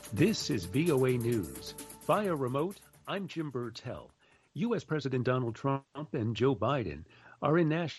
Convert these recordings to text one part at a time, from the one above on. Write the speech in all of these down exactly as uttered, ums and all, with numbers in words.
This is V O A News. Via remote, I'm Jim Burtell. U S. President Donald Trump and Joe Biden are in Nashville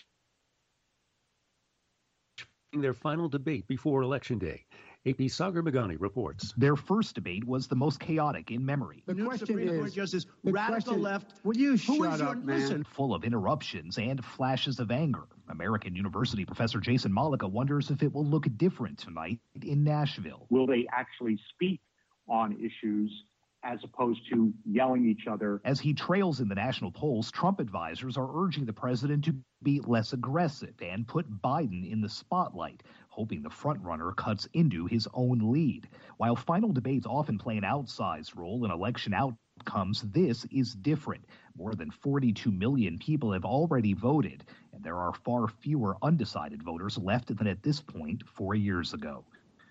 their final debate before Election Day. A P Sagar Meghani reports. Their first debate was the most chaotic in memory. The New question Supreme is, Court Justice, the radical question, left. Will you Who shut is up, your, man? listen. Full of interruptions and flashes of anger. American University professor Jason Malika wonders if it will look different tonight in Nashville. Will they actually speak on issues as opposed to yelling at each other? As he trails in the national polls, Trump advisors are urging the president to be less aggressive and put Biden in the spotlight, hoping the frontrunner cuts into his own lead. While final debates often play an outsized role in election outcomes, this is different. More than forty-two million people have already voted, and there are far fewer undecided voters left than at this point four years ago.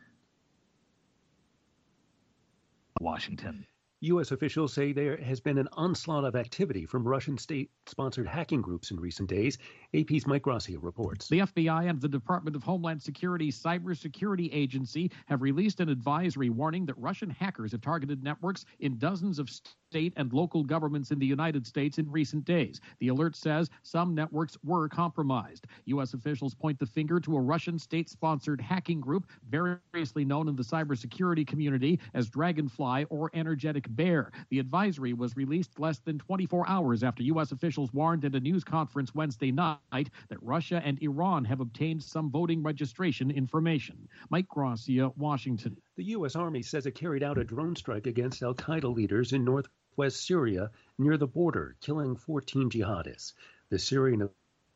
Washington. U S officials say there has been an onslaught of activity from Russian state-sponsored hacking groups in recent days. A P's Mike Gracia reports. The F B I and the Department of Homeland Security's Cybersecurity Agency have released an advisory warning that Russian hackers have targeted networks in dozens of state and local governments in the United States in recent days. The alert says some networks were compromised. U S officials point the finger to a Russian state-sponsored hacking group, variously known in the cybersecurity community as Dragonfly or Energetic Bear. The advisory was released less than twenty-four hours after U S officials warned at a news conference Wednesday night that Russia and Iran have obtained some voting registration information. Mike Gracia, Washington. The U S. Army says it carried out a drone strike against al-Qaeda leaders in northwest Syria near the border, killing fourteen jihadists. The Syrian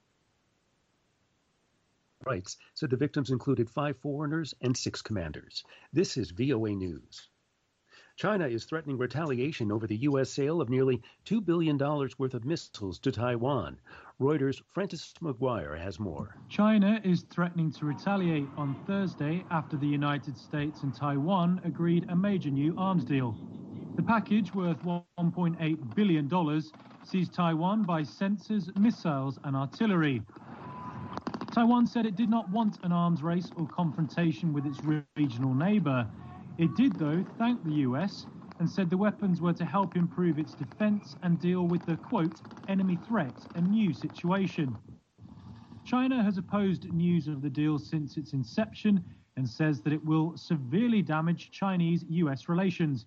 rights said the victims included five foreigners and six commanders. This is V O A News. China is threatening retaliation over the U S sale of nearly two billion dollars worth of missiles to Taiwan. Reuters' Francis McGuire has more. China is threatening to retaliate on Thursday after the United States and Taiwan agreed a major new arms deal. The package, worth one point eight billion dollars, sees Taiwan buy sensors, missiles and artillery. Taiwan said it did not want an arms race or confrontation with its regional neighbor. It did, though, thank the U S and said the weapons were to help improve its defense and deal with the, quote, enemy threat, a new situation. China has opposed news of the deal since its inception and says that it will severely damage Chinese-U S relations.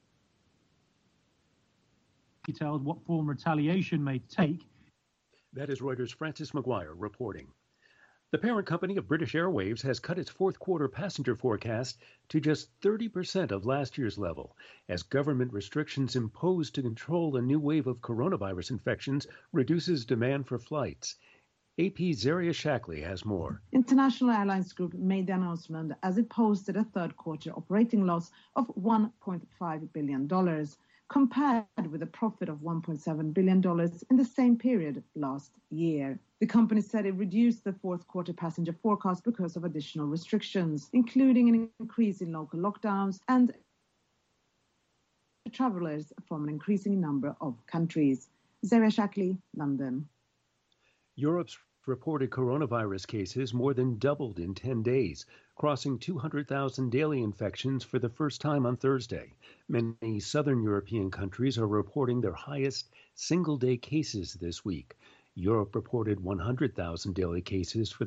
Detailed what form retaliation may take. That is Reuters' Francis McGuire reporting. The parent company of British Airways has cut its fourth quarter passenger forecast to just thirty percent of last year's level, as government restrictions imposed to control a new wave of coronavirus infections reduces demand for flights. A P's Zaria Shackley has more. International Airlines Group made the announcement as it posted a third quarter operating loss of one point five billion dollars, compared with a profit of one point seven billion dollars in the same period last year. The company said it reduced the fourth quarter passenger forecast because of additional restrictions, including an increase in local lockdowns and travelers from an increasing number of countries. Zaria Shackley, London. Europe's reported coronavirus cases more than doubled in ten days, crossing two hundred thousand daily infections for the first time on Thursday. Many southern European countries are reporting their highest single-day cases this week. Europe reported one hundred thousand daily cases for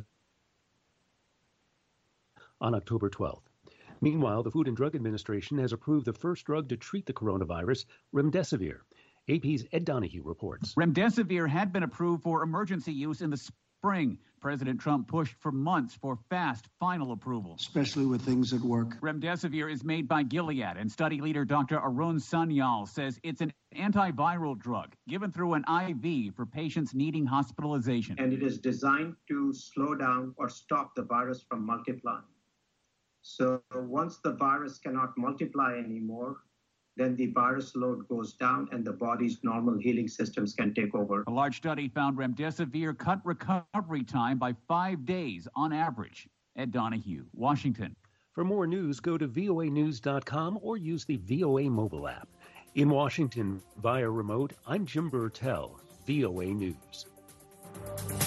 on October twelfth. Meanwhile, the Food and Drug Administration has approved the first drug to treat the coronavirus, remdesivir. A P's Ed Donahue reports. Remdesivir had been approved for emergency use in the spring. President Trump pushed for months for fast final approval. Especially with things that work. Remdesivir is made by Gilead, and study leader Doctor Arun Sanyal says it's an antiviral drug given through an I V for patients needing hospitalization. And it is designed to slow down or stop the virus from multiplying. So once the virus cannot multiply anymore, then the virus load goes down and the body's normal healing systems can take over. A large study found remdesivir cut recovery time by five days on average. Ed Donahue, Washington. For more news, go to V O A news dot com or use the V O A mobile app. In Washington, via remote, I'm Jim Burtell, V O A News.